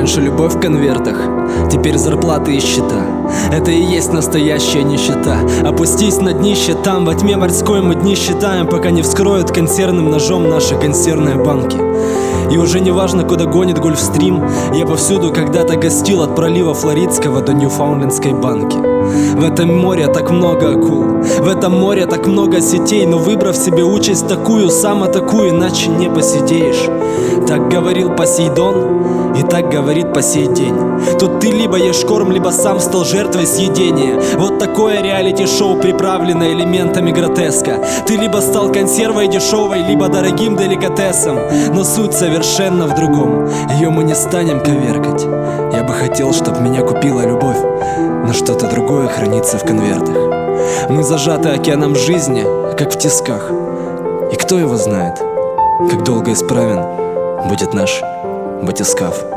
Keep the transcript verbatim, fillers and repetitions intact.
Раньше любовь в конвертах, теперь зарплаты и счета. Это и есть настоящая нищета. Опустись на днище там, во тьме морской мы дни считаем, пока не вскроют консервным ножом наши консервные банки. И уже не важно, куда гонит Гольфстрим. Я повсюду когда-то гостил, от пролива Флоридского до Ньюфаундлендской банки. В этом море так много акул, в этом море так много сетей, но выбрав себе участь такую, сам атакуй, иначе не посидеешь. Так говорил Посейдон, и так говорит по сей день. Тут ты либо ешь корм, либо сам стал жертвой съедения. Вот такое реалити-шоу, приправленное элементами гротеска. Ты либо стал консервой дешевой, либо дорогим деликатесом. Но суть совершенно в другом, ее мы не станем коверкать. Я бы хотел, чтоб меня купила любовь, но что-то другое хранится в конвертах. Мы зажаты океаном жизни, как в тисках. И кто его знает, как долго исправен будет наш батискаф.